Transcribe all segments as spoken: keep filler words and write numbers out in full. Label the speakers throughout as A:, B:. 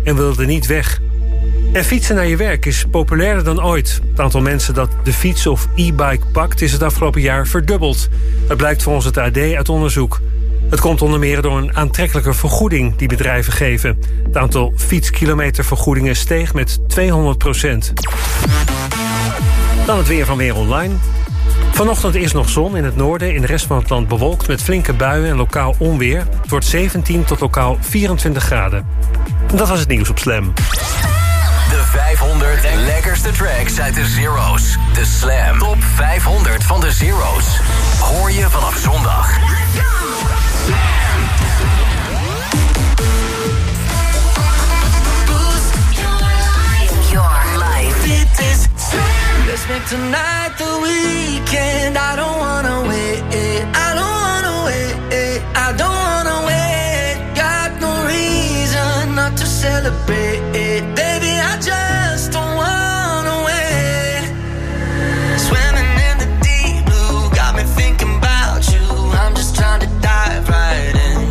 A: en wilde niet weg. En fietsen naar je werk is populairder dan ooit. Het aantal mensen dat de fiets of e-bike pakt is het afgelopen jaar verdubbeld. Dat blijkt volgens het A D uit onderzoek. Het komt onder meer door een aantrekkelijke vergoeding die bedrijven geven. Het aantal fietskilometervergoedingen steeg met tweehonderd procent. Dan het weer van Weer Online. Vanochtend is nog zon in het noorden, in de rest van het land bewolkt met flinke buien en lokaal onweer. Het wordt zeventien tot lokaal vierentwintig graden. En dat was het nieuws op Slam.
B: De vijfhonderd lekkerste tracks uit de Zero's. De Slam Top vijfhonderd van de Zero's. Hoor je vanaf zondag.
C: Let's make tonight the weekend. I don't wanna wait. I don't wanna wait. I don't wanna wait. Got no reason not to celebrate. Baby, I just don't wanna wait. Swimming in the deep blue got me thinking about you. I'm just trying to dive right in.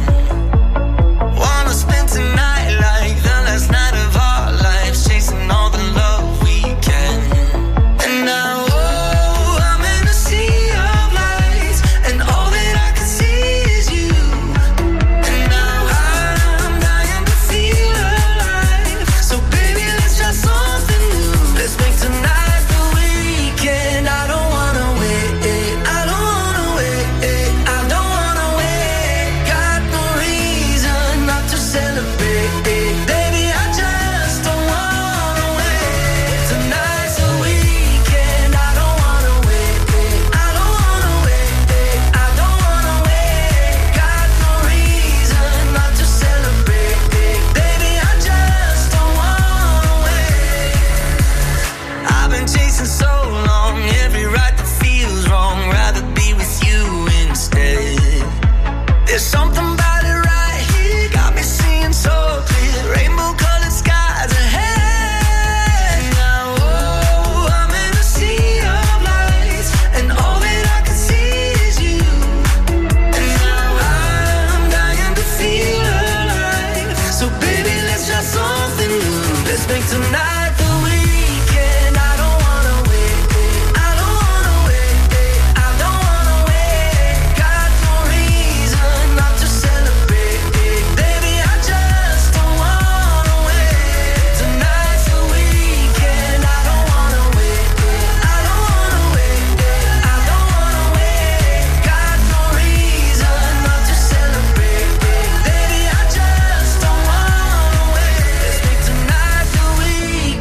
C: Wanna spend tonight like the last night of our lives, chasing all the love we can. And now, oh, I'm in a sea of lights, and all that I can see is you. And now I'm dying to feel alive. So baby, let's try something new. Let's make tonight the weekend. I don't wanna wait. I don't wanna wait. I don't wanna wait. Got no reason not to celebrate. Baby, I just don't wanna wait. Tonight's the weekend. I don't wanna wait. I don't wanna wait. I don't wanna wait. Got no reason not to celebrate. Baby, I just don't wanna wait. I've been chasing so long, every right that feels wrong. Rather be with you instead. There's something about it right here, got me seeing so clear. Rainbow colored skies ahead. Now, oh, I'm in a sea of lights, and all that I can see is you. And now I'm dying to feel alive. So baby, let's try something new. Let's make tonight the weekend. I don't wanna wait. I don't wanna wait. I don't wanna wait. Got no reason not to celebrate. Baby, I just don't wanna wait. Tonight's the weekend. I don't wanna wait. I don't wanna wait. I don't wanna wait. Got no reason not to celebrate. Baby, I just don't wanna wait. Let's make tonight the weekend.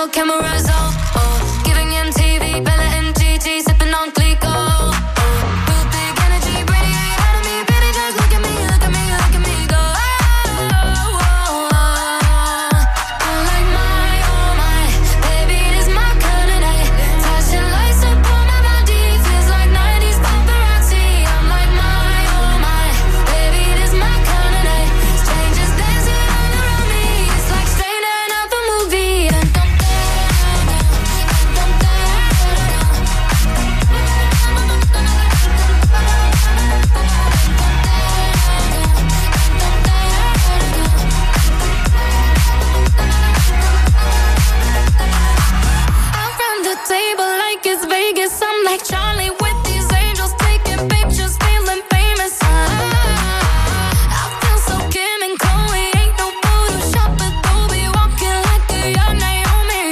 D: your cameras off. Oh, giving M T V, Bella and G G, sipping on Clico. Oh, real big energy, radiate out of me. Baby, just look at me, look at me, look at me go. Oh, oh, oh, oh. I'm like my, oh my, baby, it is my kind of night. Flashing lights up on my body, feels like nineties paparazzi. I'm like my, oh my, baby, it is my kind of night. Strangers dancing all around me, it's like straight out of a movie. And table like it's Vegas. I'm like Charlie with these angels taking pictures, feeling famous. I feel so Kim and Chloe, ain't no Photoshop, but they'll be walking like a young Naomi.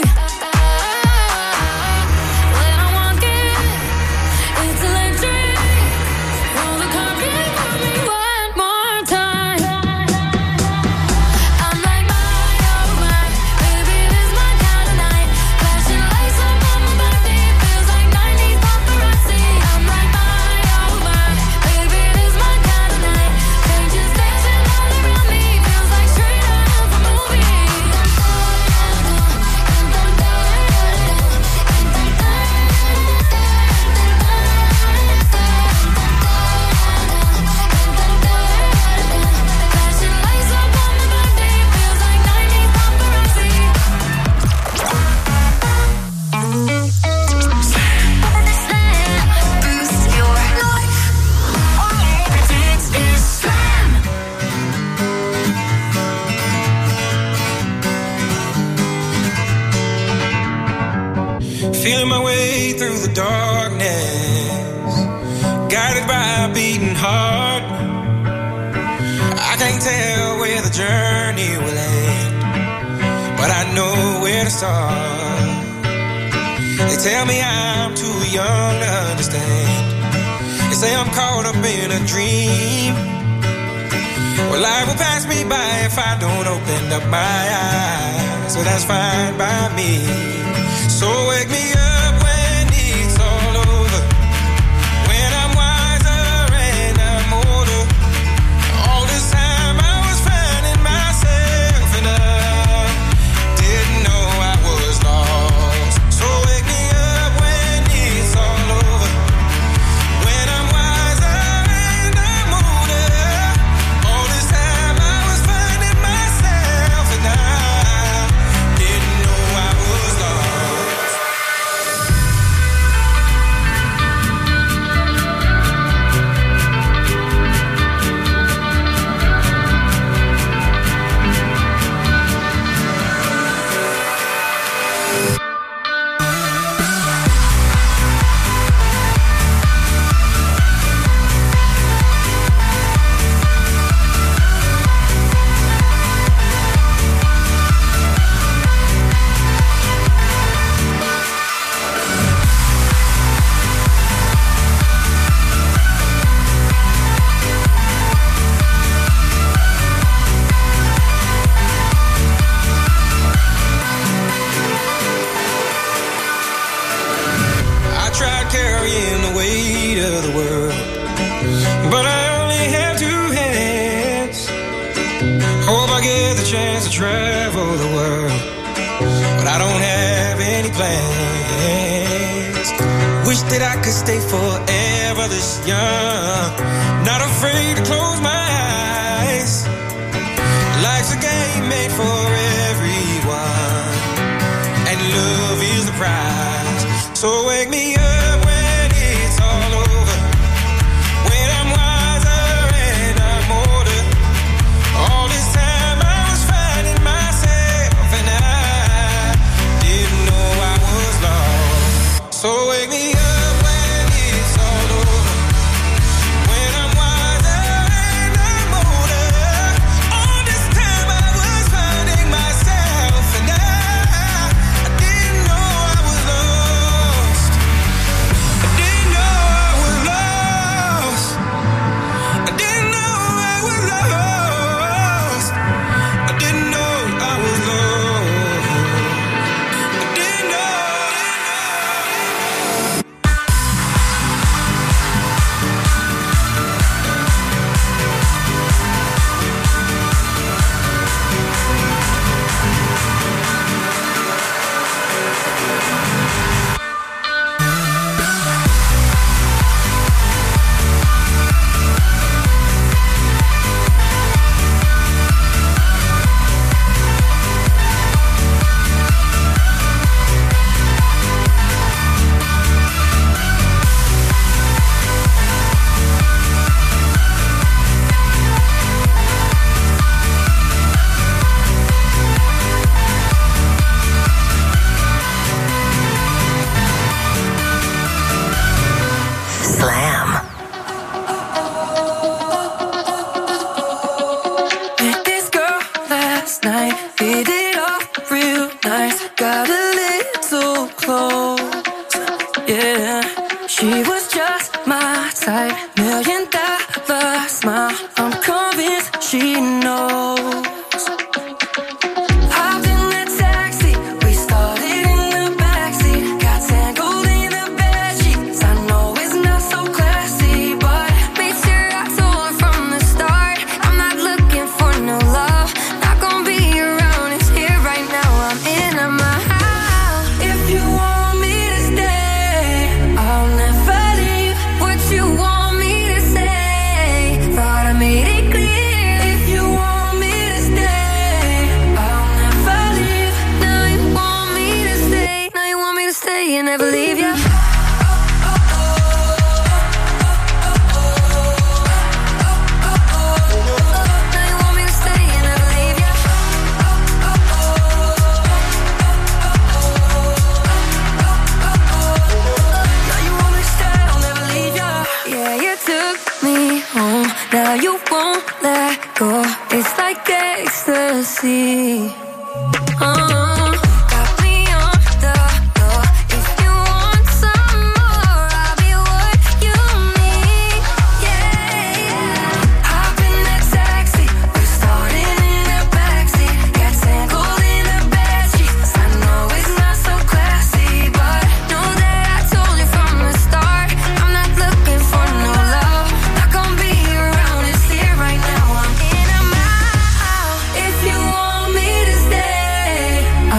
D: When I walk in, it's electric. Roll the carpet for me one more time. I'm like my, oh my, baby, this is my kind of night. Flashing lights up on my body, feels like nineties paparazzi. I'm like my, oh my, baby, this is my kind of night. Strangers dancing all around me, feels like straight out of a movie. Flashing lights up on my body, feels like nineties paparazzi. Boost your life. All it takes is Slam.
E: Feeling my way through the darkness, guided by a beating heart. I can't tell where the journey will end, but I know where to start. They tell me I'm too young to understand. They say I'm caught up in a dream. Well, life will pass me by if I don't open up my eyes. So that's fine by me. So wake me up when it's all over, when I'm wiser and I'm older. All this time I was finding myself and I didn't know I was lost. So wake me up when it's all over, when I'm wiser and I'm older. All this time I was finding myself and I didn't know I was lost. I tried carrying the weight of the world, but I only have two hands. Hope I get the chance to travel the world, but I don't have any plans. Wish that I could stay forever this young, not afraid to close my eyes. Life's a game made for everyone, and love is the prize. So wake me up when it's all over, when I'm wiser and I'm older. All this time I was finding myself and I didn't know I was lost. So wake me up when it's all over, when I'm wiser and I'm older. All this time I was finding myself and I, I didn't know I was lost.
C: she knows. Hopped in the taxi, we started in the backseat. Got tangled in the bedsheets. I know it's not so classy, but made sure I told her from the start, I'm not looking for no love. Not gonna be around, it's here right now. I'm in, I'm out. If you want me to stay, I'll never leave. What you want me to say, thought I made it clear. If you want me to stay, I'll never leave. Now you want me to stay, now you want me to stay and never leave ya. Now you want me to stay and never leave ya. Now you want me to stay, I'll never leave ya. Yeah, you took me home, now you won't let go. It's like ecstasy. Uh, got me on the floor. If you want some more, I'll be what you need. Yeah, yeah. Hop in the taxi, we started in the backseat. Got tangled in the bedsheets. I know it's not so classy, but know that I told you from the start, I'm not looking for no love. Not gonna be around, it's here right now. I'm in, I'm out. If you want me to stay,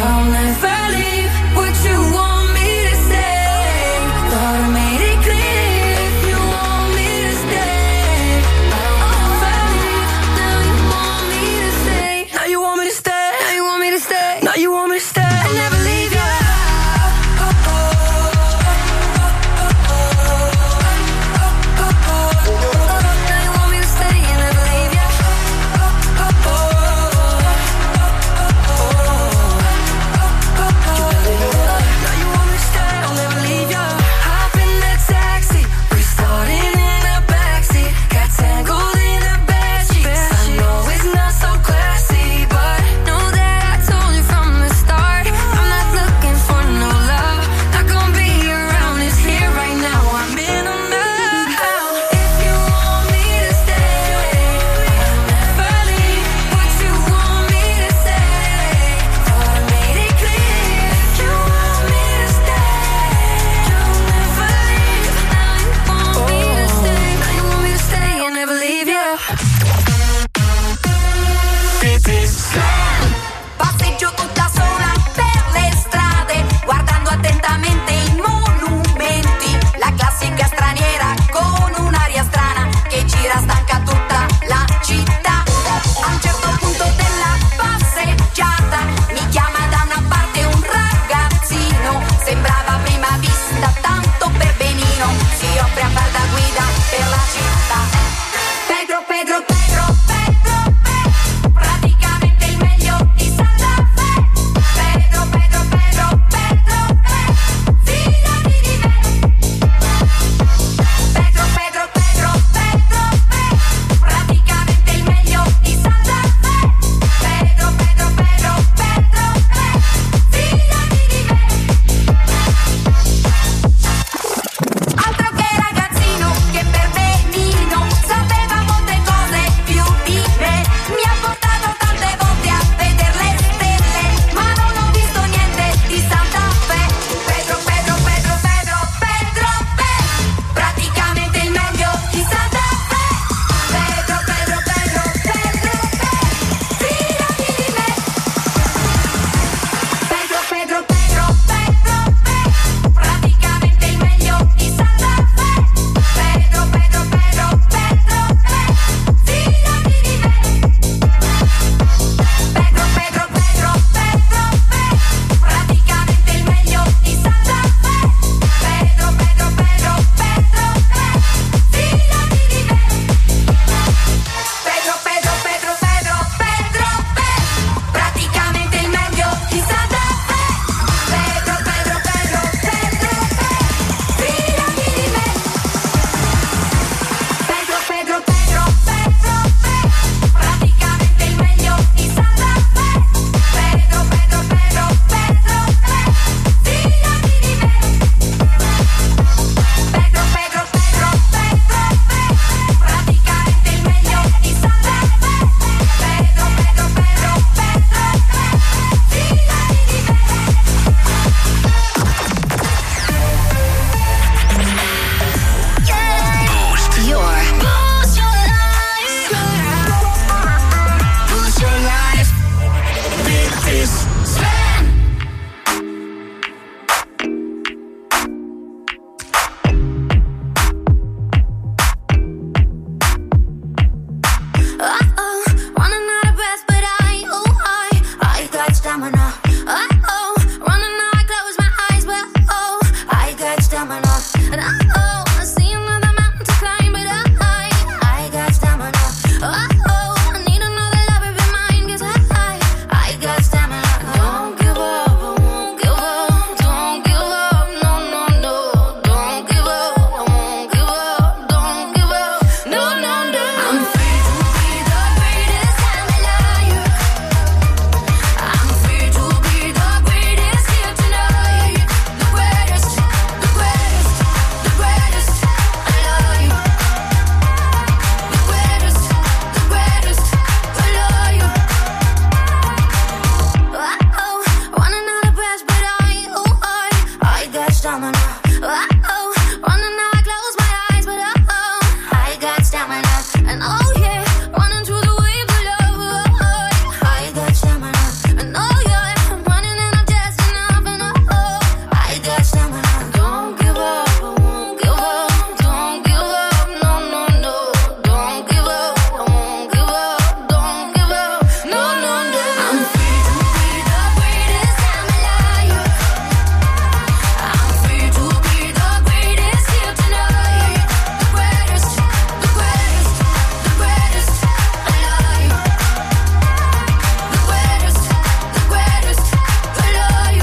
D: And oh yeah, running through the wave below. I got stamina. And oh yeah, I'm running and I'm just enough. And oh, I got stamina. Don't give up, I won't give up. Don't give up, no, no, no. Don't give up, I won't give up. Don't give up, no, no, no. I'm free to be the greatest, I'm alive. I'm free to be the greatest here tonight. The greatest, the greatest, the greatest alive. The greatest, the greatest alive.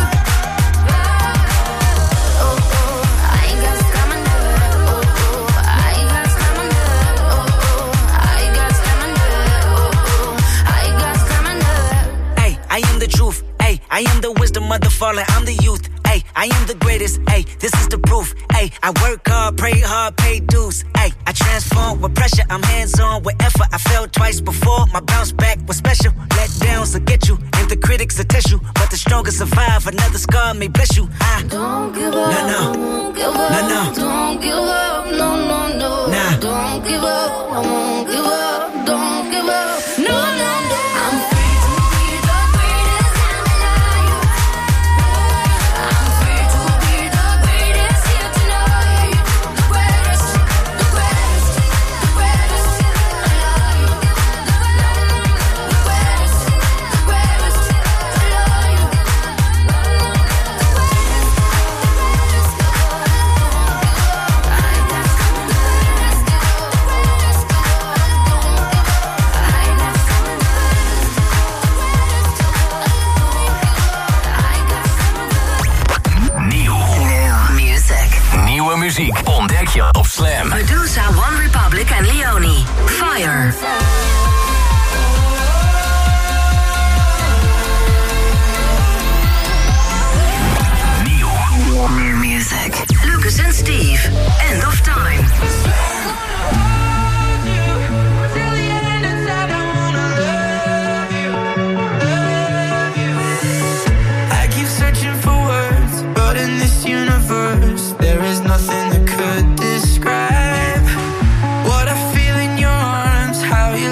D: Oh, oh, I got stamina. Oh, oh, I got stamina. Oh, oh, I got stamina. Oh, oh, I got stamina.
F: Hey, I am the truth. Hey, I am the wisdom of the fallen. I'm the youth. Hey, I am the greatest. Hey, this is the proof. Hey, I work hard, pray hard, pay dues. Hey, I transform with pressure. I'm hands on with effort. I failed twice before. My bounce back was special. Let downs will get you, and the critics will test you. But the strongest survive. Another scar may bless you. I
D: Don't give up,
F: No, no.
D: I won't give up.
F: No, no.
D: Don't give up, no, no, no.
F: Nah.
D: Don't give up, I won't give up. Don't give up, no, no, no. I'm free to be the greatest, I'm alive. I'm free to be the greatest here tonight. The greatest, the greatest, the greatest alive. The greatest, the greatest alive.
B: Nieuw.
G: Music.
B: Nieuwe muziek ontdek je op Slam.
G: Medusa, One Republic en Leonie. Fire.
B: Nieuw.
G: New music. Lucas and Steve. End of time.
C: I keep searching for words, but in this universe, there is nothing that could describe what I feel in your arms, how you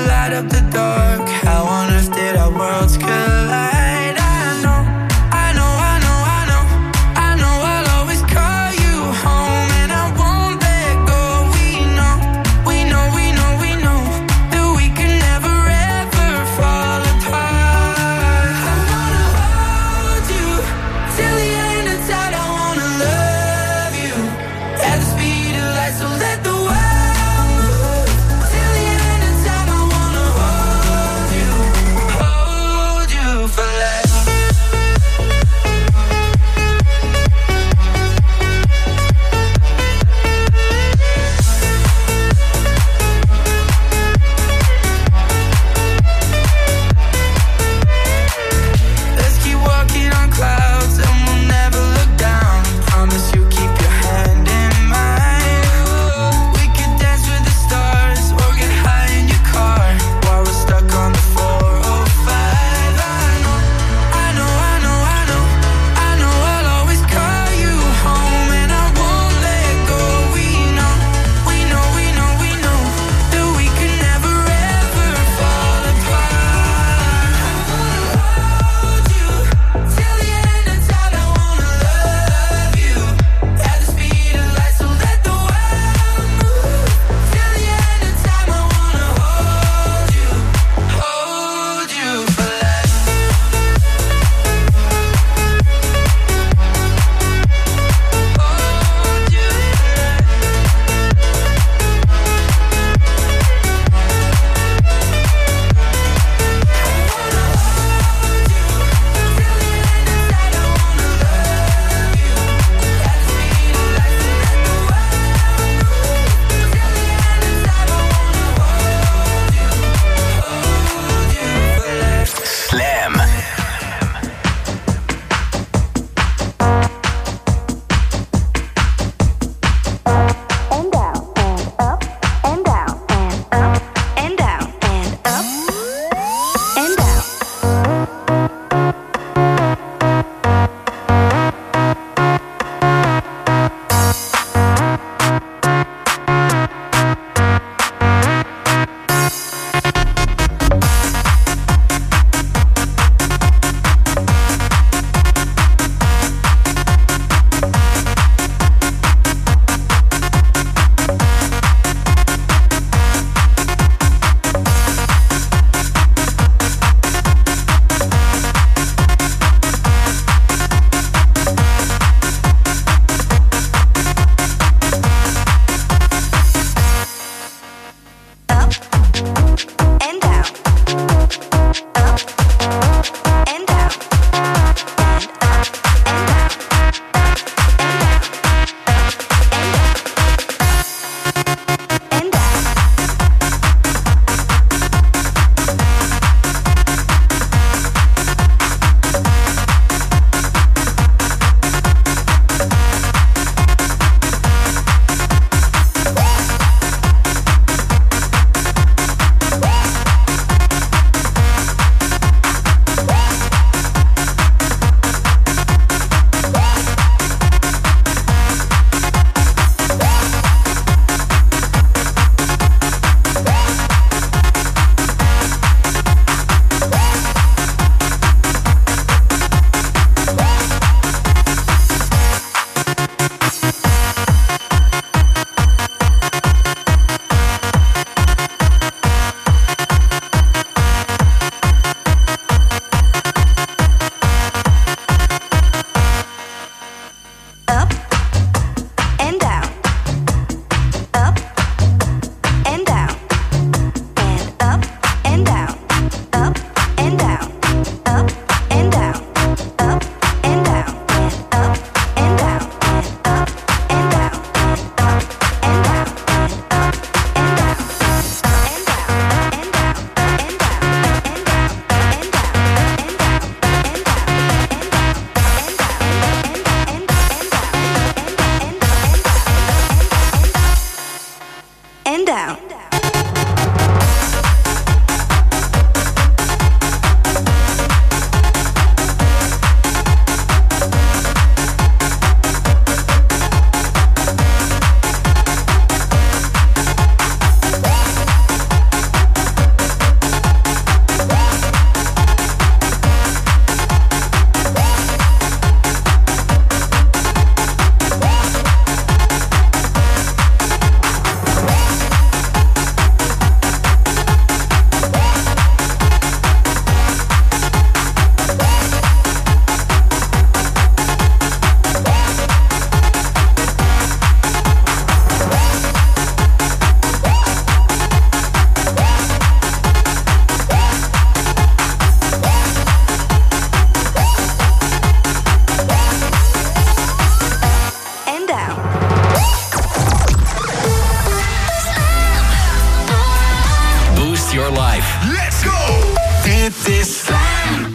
B: your life.
E: Let's go! Dit is Slam!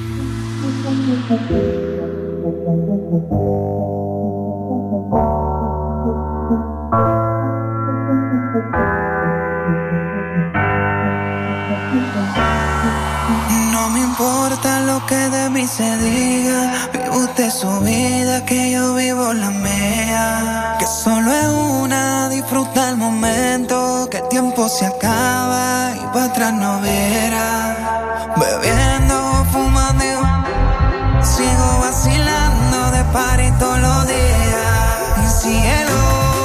C: No me importa lo que de mí se diga, vive usted su vida, que yo vivo la mía. Que solo es una, disfruta el momento, que el tiempo se acaba y para atrás no verá. Bebiendo, fumando, sigo vacilando de party todos los días. Y cielo.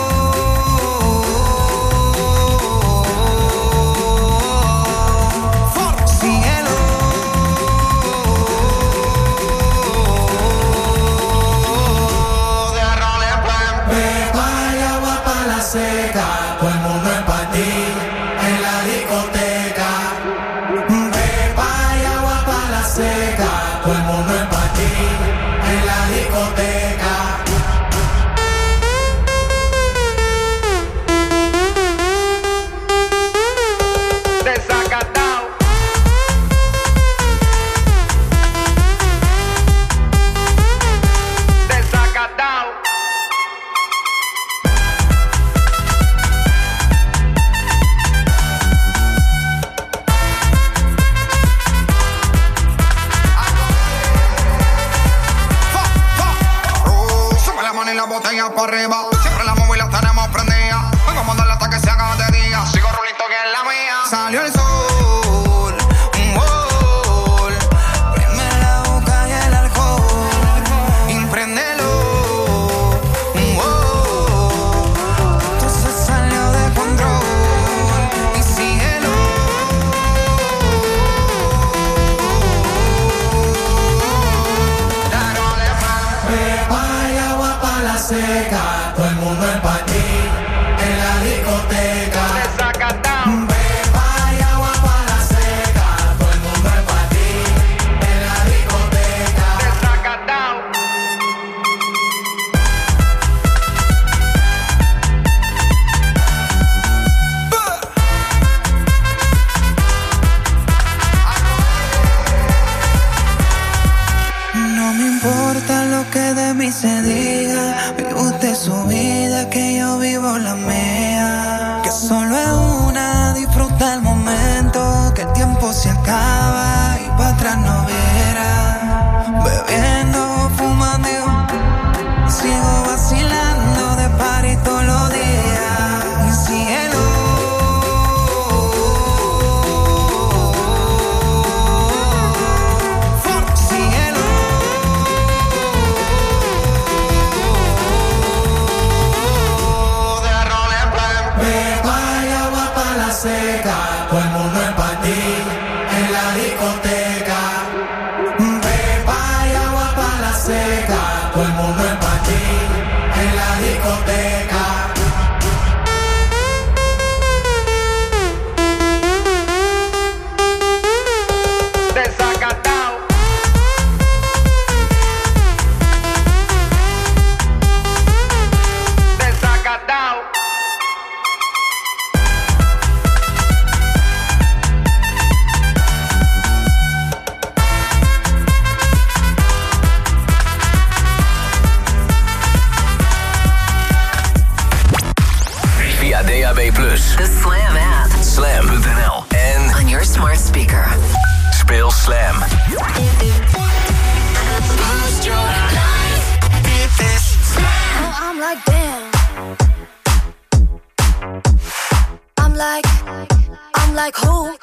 H: Todo el mundo es pa' ti, en la discoteca. Pepa y agua pa' la seca. Todo el mundo es pa' ti, en la discoteca. Desacatao. Desacatao.
I: La botella para arriba, siempre la móvil la tenemos prendida. Vengo a mandarla hasta que se haga de día. Sigo rulito que es la mía. Salió el sol, un gol. Prende la boca y el alcohol. Y préndelo, un gol. Entonces salió de control. Y síguelo. Dale,
H: Pepa y agua pa' la seca, todo el mundo es pa' ti, en la discoteca. Pepa y agua pa' la seca, todo el mundo es pa' ti, en la discoteca.
C: No me importa lo que de mí se diga, vive usted su vida, que yo vivo la mía. Que solo es una, disfruta el momento, que el tiempo se acaba y para atrás no verá. Bebiendo, fumando, sigo vacilando de party todos los días. Y cielo.
H: Seca, todo el mundo es pa' ti, en la discoteca. Pepa y agua pa' la seca, todo el mundo es pa' ti, en la discoteca. Desacatao. Desacatao.
B: D A B plus,
G: The Slam app.
B: slam punt n l en
G: On your smart speaker.
B: speel Slam.
D: Oh, I'm like, damn. I'm like, I'm like, who?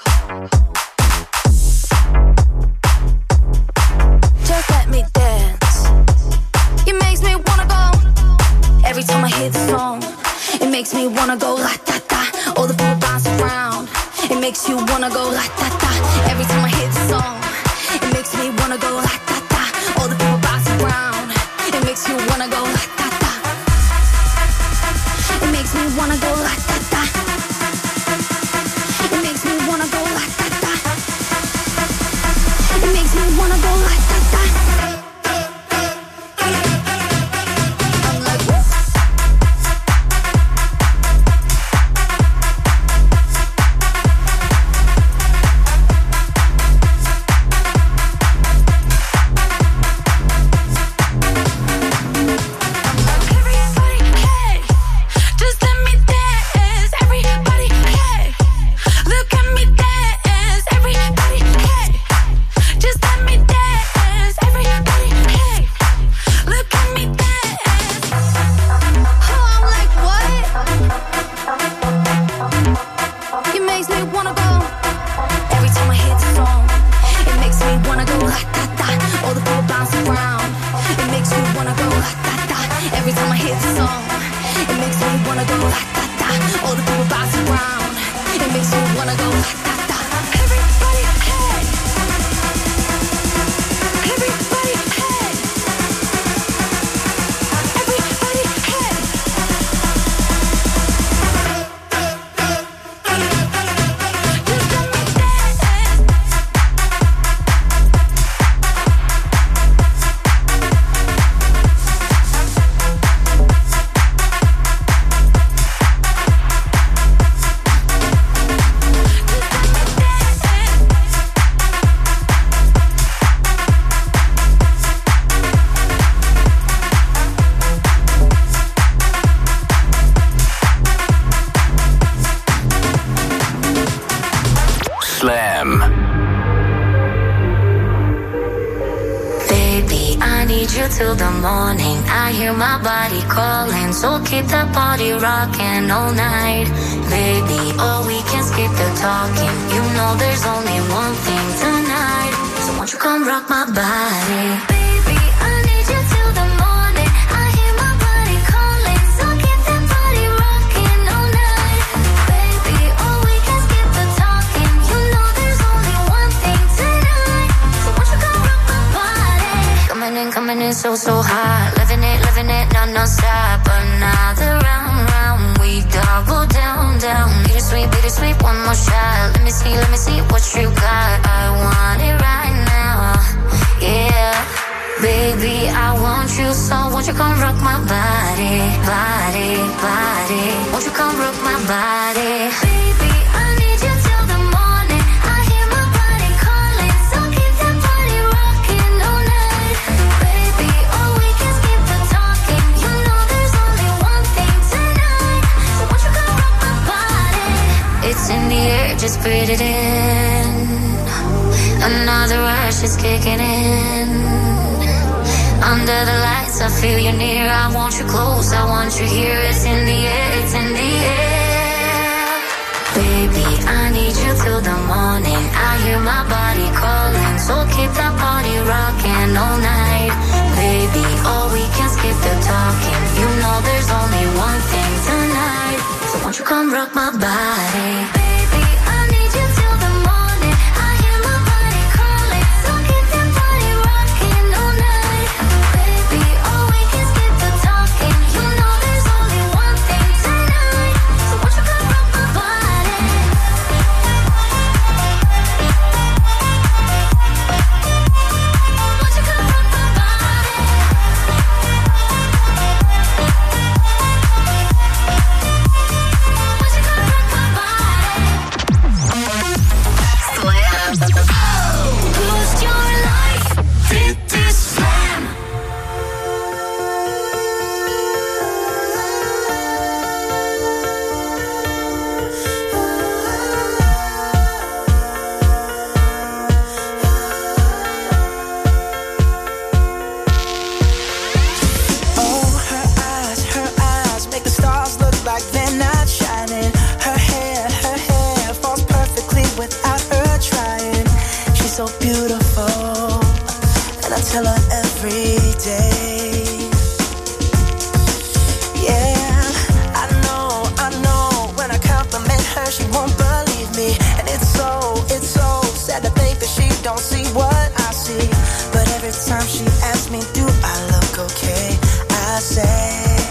D: Just let me dance. It makes me wanna go. Every time I hear the song, it makes me wanna go la da da. All the people bounce around. It makes you wanna go la da da. Every time I hear the song, it makes me wanna go la da da. All the people bounce around. It makes you wanna go la da da. It makes me wanna go la da da. It makes me wanna go la da da. It makes me wanna go la da da. I'm like, woo.
B: Slam.
D: Baby, I need you till the morning. I hear my body calling, so keep that body rocking all night. Baby, oh, we can skip the talking. You know there's only one thing tonight. So won't you come rock my body? Baby, I need you till the morning. I hear my body calling, so keep that body rocking all night. Baby, oh, we can skip the talking. You know there's only one thing tonight. So won't you come rock my body? Coming in, coming in so, so hot. Living it, living it, non-stop. Another round, round. We double down, down. Bittersweet, bittersweet, one more shot. Let me see, let me see what you got. I want it right now, yeah. Baby, I want you, so won't you come rock my body, body, body. Won't you come rock my body? Baby, I need you till the morning. I hear my body calling, so keep that body rocking all night. Baby, oh, we can skip the talking. You know there's only one thing tonight. So won't you come rock my body? It's in the air, just breathe it in. Another rush is kicking in. Under the lights, I feel you near. I want you close, I want you here. It's in the air, it's in the air. Baby, I need you till the morning. I hear my body calling, so keep that body rocking all night. Baby, oh, we can skip the talking. You know there's only one thing tonight. So won't you come rock my body? Baby, I need you till the morning. I hear my body calling, so keep that body rocking all night. Baby, oh, we can skip the talking. You know there's only one thing tonight. So won't you come rock my body? Won't you come rock my body? Won't you come rock my body? Slam. Boost your life. Dit is Slam.
C: Oh, her eyes, her eyes make the stars look like they're not shining. Her hair, her hair falls perfectly without her trying. She's so beautiful, and I tell her every day. Yeah, I know, I know. When I compliment her, she won't believe me, and it's so, it's so sad to think that she don't see what I see. But every time she asks me, do I look okay? I say,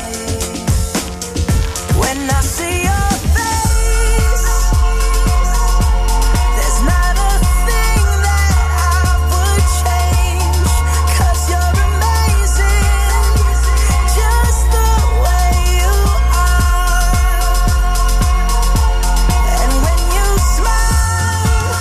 C: when I see your face, there's not a thing that I would change. 'Cause you're amazing, just the way you are. And when you smile,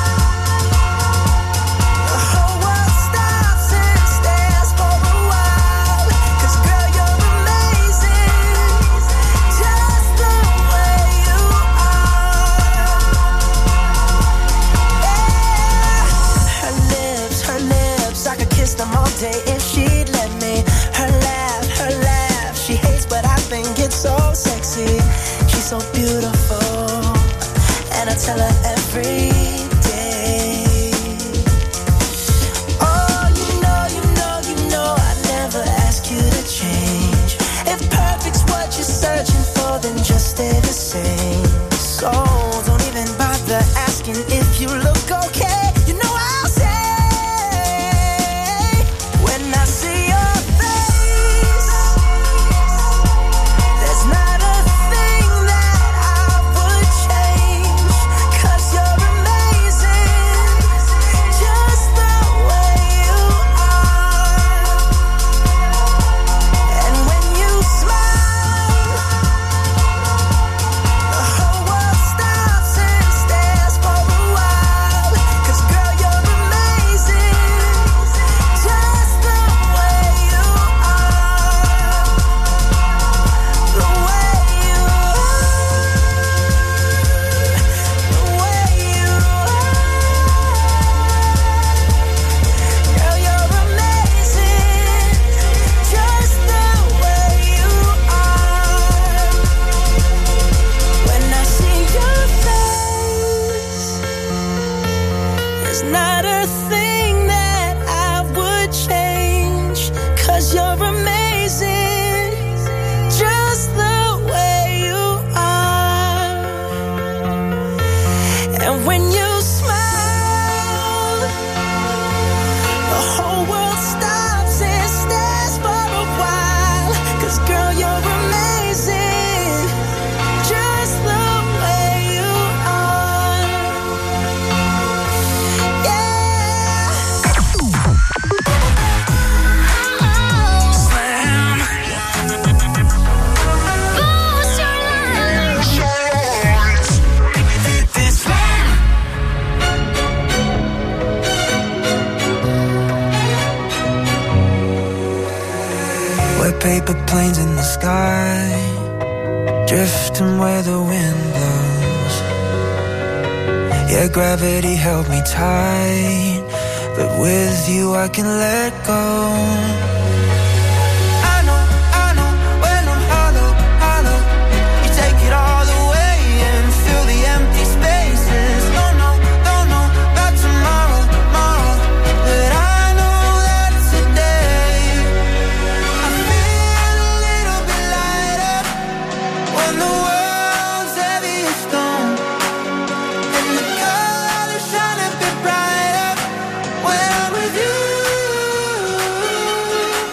C: the whole world stops and stares for a while. 'Cause girl, you're amazing, just the way you are. Yeah. Her lips, her lips, I could kiss them all day if she'd let me. Her laugh, her laugh, she hates but I think it's so sexy. She's so beautiful, and I tell her every day. Oh, you know, you know, you know, I never ask you to change. If perfect's what you're searching for, then just stay the same. So don't even bother asking if you look okay. You know I'll say, when I see your face, there's not a thing that I would change. 'Cause you're amazing, just the way you are. And when you smile, the whole world stops and stares for a while. There's not a thing that I would change, 'cause you're amazing, just the way you are. And when you smile, the whole world stops and stares for a while, 'cause girl, you're amazing, just the way you are. Yeah. Slam. Boost your lungs. This slam.
J: We're paper planes in the sky, drifting where the wind blows. Yeah, gravity held me tight, but with you I can let go. I know, I know, when I'm hollow, hollow, you take it all away and fill the empty spaces. Don't know, don't know about tomorrow, tomorrow, but I know that today I feel a little bit lighter when the world's heavy as stone, and the colors shine a bit brighter when I'm with you.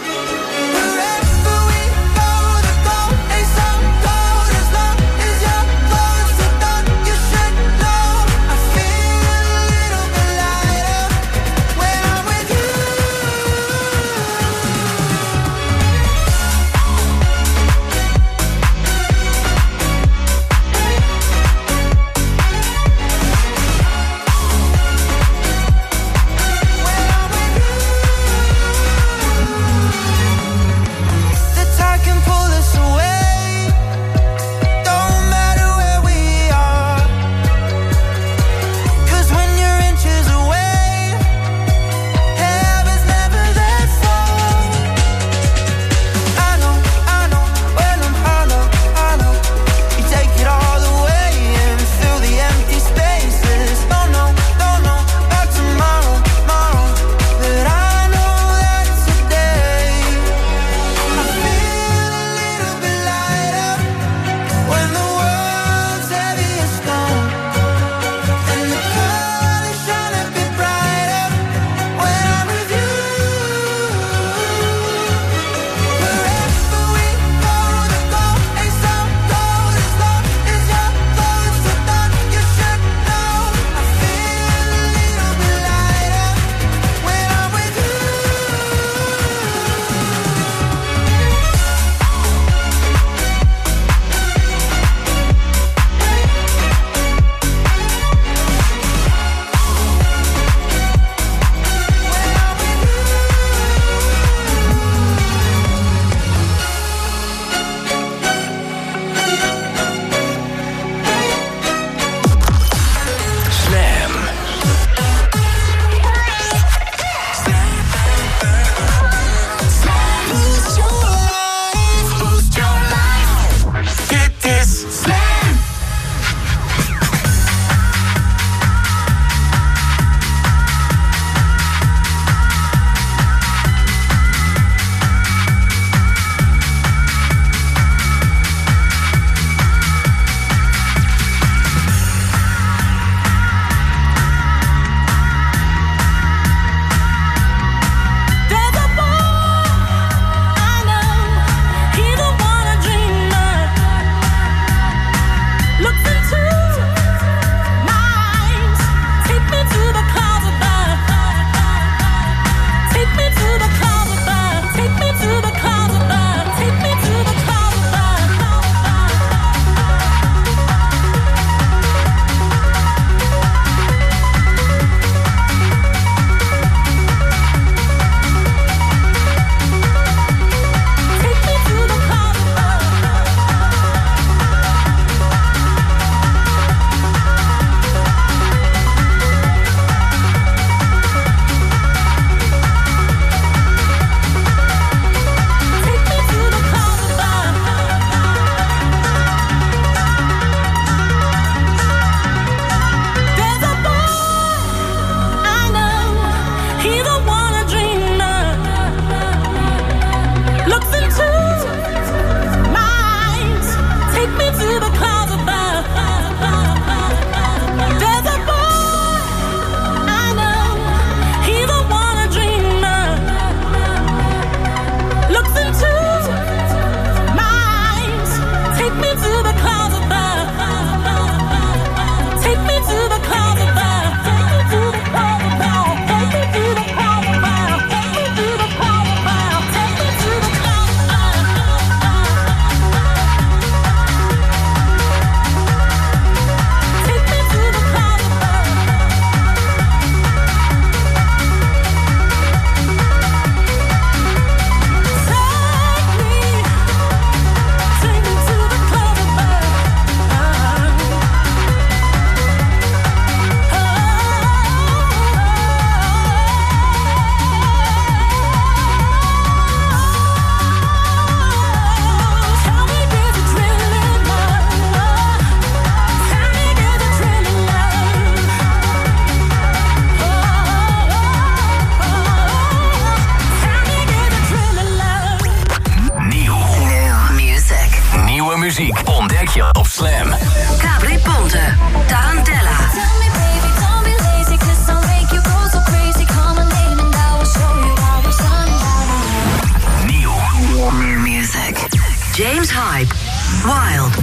G: Wild.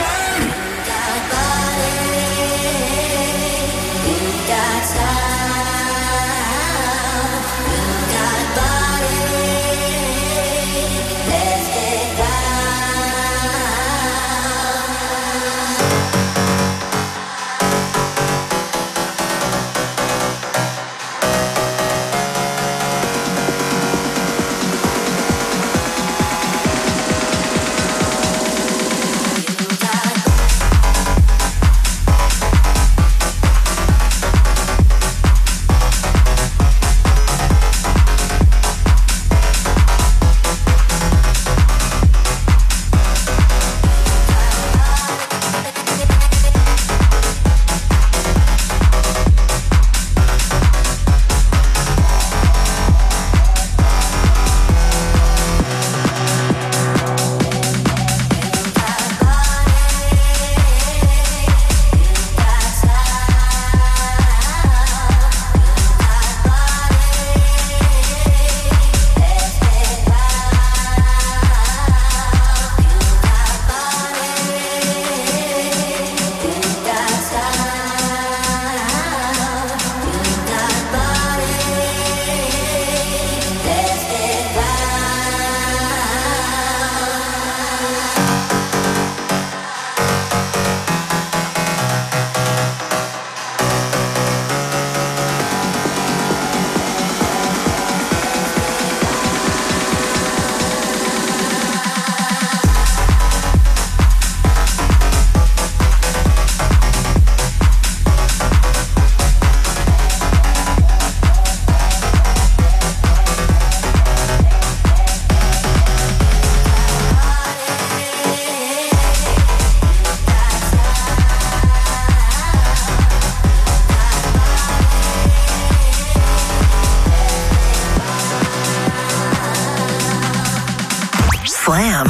G: Slam.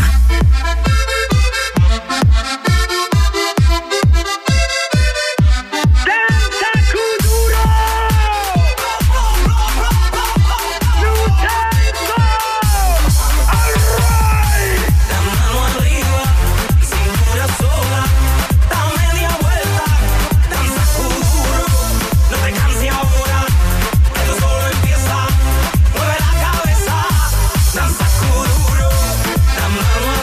K: Danza duro, la mano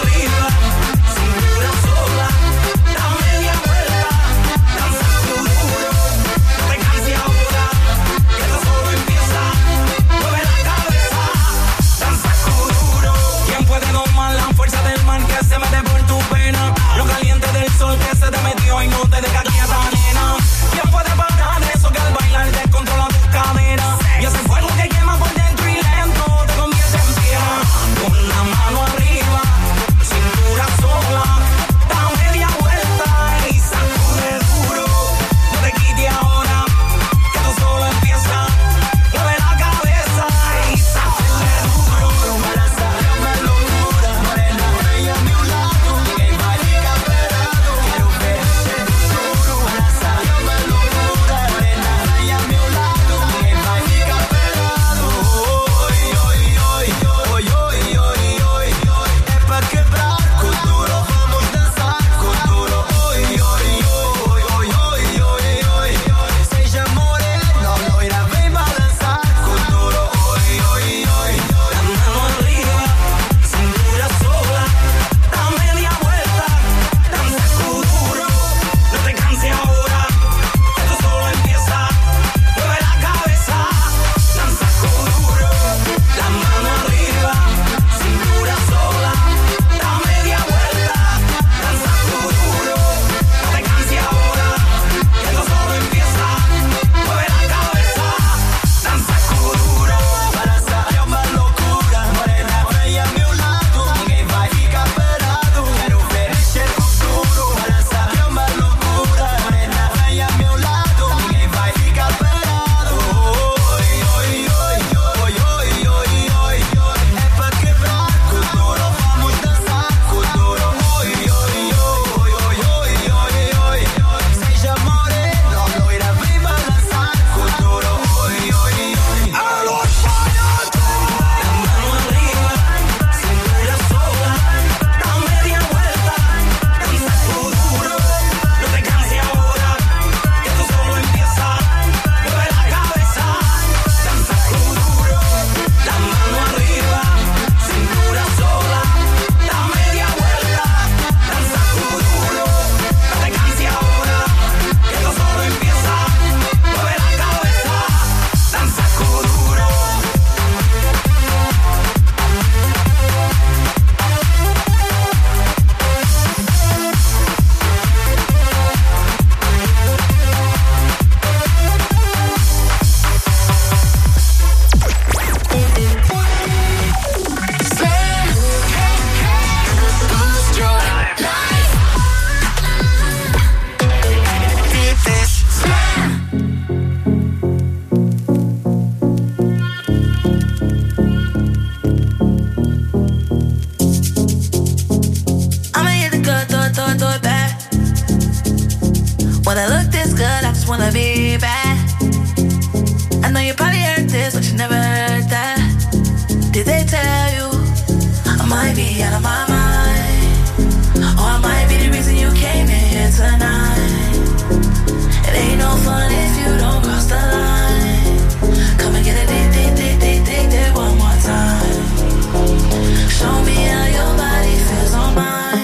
K: might be out of my mind, or I might be the reason you came in here tonight. It ain't no fun if you don't cross the line. Come and get a dick, dick, dick, dick, dick, dick one more time. Show me how your body feels on mine.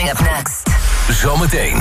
G: Up next.
B: Zometeen.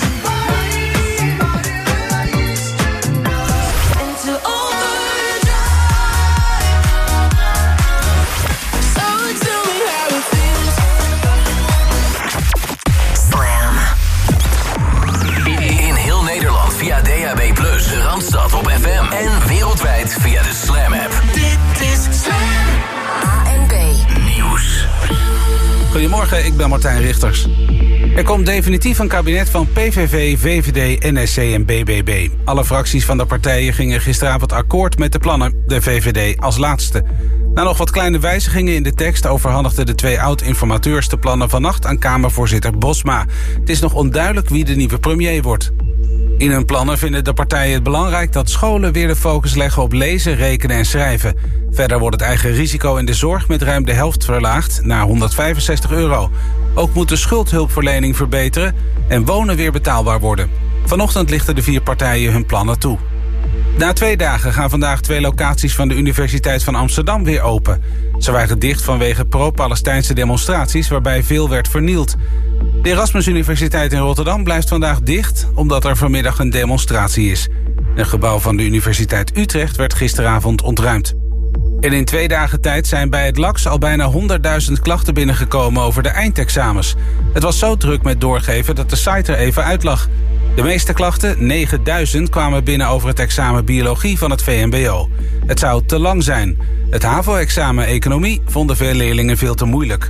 B: Via D A B plus, Randstad op F M en wereldwijd via de Slam app.
C: Dit is Slam.
G: A en B.
B: Nieuws.
L: Goedemorgen, ik ben Martijn Richters. Er komt definitief een kabinet van P V V, V V D, N S C en B B B. Alle fracties van de partijen gingen gisteravond akkoord met de plannen, de V V D als laatste. Na nog wat kleine wijzigingen in de tekst overhandigden de twee oud-informateurs de plannen vannacht aan Kamervoorzitter Bosma. Het is nog onduidelijk wie de nieuwe premier wordt. In hun plannen vinden de partijen het belangrijk dat scholen weer de focus leggen op lezen, rekenen en schrijven. Verder wordt het eigen risico in de zorg met ruim de helft verlaagd naar honderdvijfenzestig euro. Ook moet de schuldhulpverlening verbeteren en wonen weer betaalbaar worden. Vanochtend lichten de vier partijen hun plannen toe. Na twee dagen gaan vandaag twee locaties van de Universiteit van Amsterdam weer open. Ze waren dicht vanwege pro-Palestijnse demonstraties waarbij veel werd vernield. De Erasmus Universiteit in Rotterdam blijft vandaag dicht omdat er vanmiddag een demonstratie is. Een gebouw van de Universiteit Utrecht werd gisteravond ontruimd. En in twee dagen tijd zijn bij het L A X al bijna honderdduizend klachten binnengekomen over de eindexamens. Het was zo druk met doorgeven dat de site er even uit lag. De meeste klachten, negenduizend, kwamen binnen over het examen biologie van het V M B O. Het zou te lang zijn. Het HAVO-examen economie vonden veel leerlingen veel te moeilijk.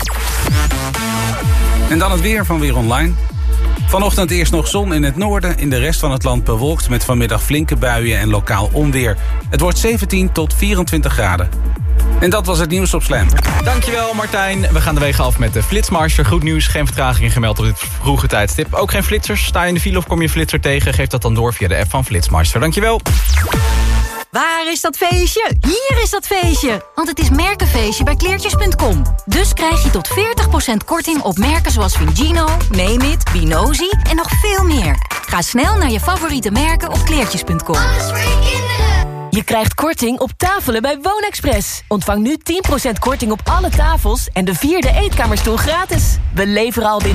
L: En dan het weer van Weer Online. Vanochtend eerst nog zon in het noorden, in de rest van het land bewolkt met vanmiddag flinke buien en lokaal onweer. Het wordt zeventien tot vierentwintig graden. En dat was het nieuws op Slam.
M: Dankjewel Martijn. We gaan de wegen af met de Flitsmaster. Goed nieuws, geen vertragingen gemeld op dit vroege tijdstip. Ook geen flitsers. Sta je in de file of kom je een flitser tegen? Geef dat dan door via de app van Flitsmaster. Dankjewel.
N: Waar is dat feestje? Hier is dat feestje! Want het is merkenfeestje bij kleertjes punt com. Dus krijg je tot veertig procent korting op merken zoals Vigino, Name It, Binozi en nog veel meer. Ga snel naar je favoriete merken op kleertjes punt com.
O: Alles voor je kinderen. Je krijgt korting op tafelen bij Woonexpress. Ontvang nu tien procent korting op alle tafels en de vierde eetkamerstoel gratis. We leveren al binnen